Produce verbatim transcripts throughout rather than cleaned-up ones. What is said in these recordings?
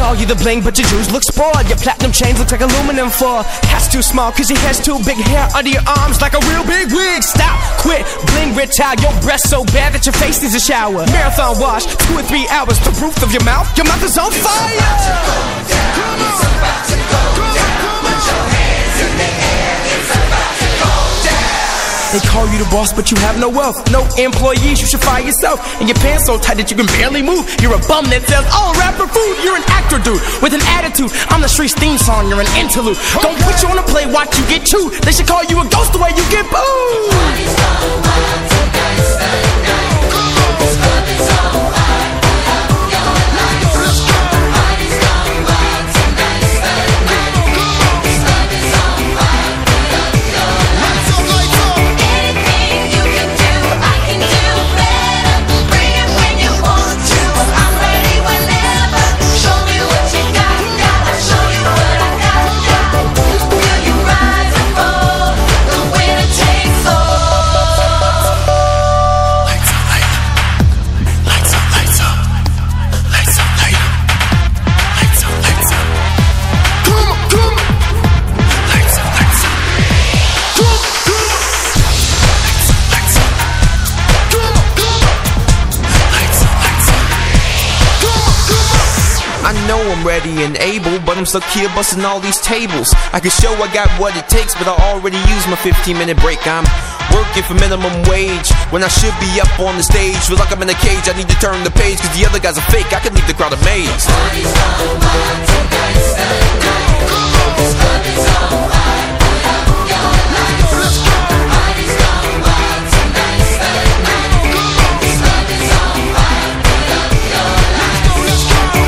call you the bling, but your jewels look spoiled. Your platinum chains look like aluminum foil. Hat's too small, cause your hair's too big. Hair under your arms like a real big wig. Stop, quit, bling, retire. Your breath so bad that your face needs a shower. Marathon wash, two or three hours. The roof of your mouth, your mouth is on fire. It's about to go down, it's about to go down. Put your hands in the air, it's about to go down. They call you the boss, but you have no wealth. No employees, you should fire yourself. And your pants so tight that you can barely move. You're a bum that sells all rapper food. You're an actor, dude, with an attitude. I'm the street's theme song, you're an interlude. Don't put you on a play, watch you get chewed. They should call you a ghost the way you get booed. Party's so wild, tonight's the night. This club is so hot, up your lights. Party's so wild, tonight's the night. This club is so hot, up your lights. Anything you can do, I can do better. Bring it when you want to, I'm ready whenever. Show me what you got, got. I'll show you what I got, got. Will you rise and fall? The winner takes all. Lights up, light up. Lights up, lights up. Lights up, light up. Lights up, lights up. Come on, come on. Lights up, lights up. Come on, come on. Lights up, lights up. Come on, come on. Lights up, lights up. Come on, come on. I know I'm ready and able, but I'm stuck here busting all these tables. I can show I got what it takes, but I already used my fifteen minute break. I'm working for minimum wage when I should be up on the stage. Feel like I'm in a cage, I need to turn the page, cause the other guys are fake, I can leave the crowd amazed. Party's so wild, tonight's the night. This club is so hot, up your lights. Party's so wild, tonight's the night. This club is so hot, up your lights.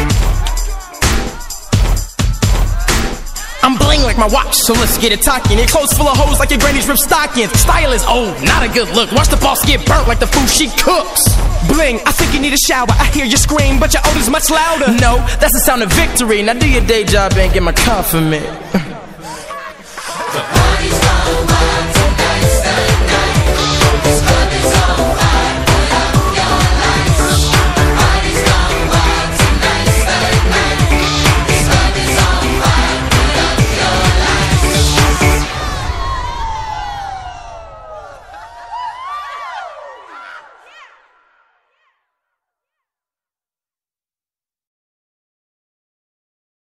I'm bling like my watch, so let's get it talking. Your clothes full of hoes like your granny's ripped stockings. Style is old, not a good look. Watch the boss get burnt like the food she cooks. Bling, I think you need a shower. I hear you scream, but your odor's much louder. No, that's the sound of victory. Now do your day job and get my compliment.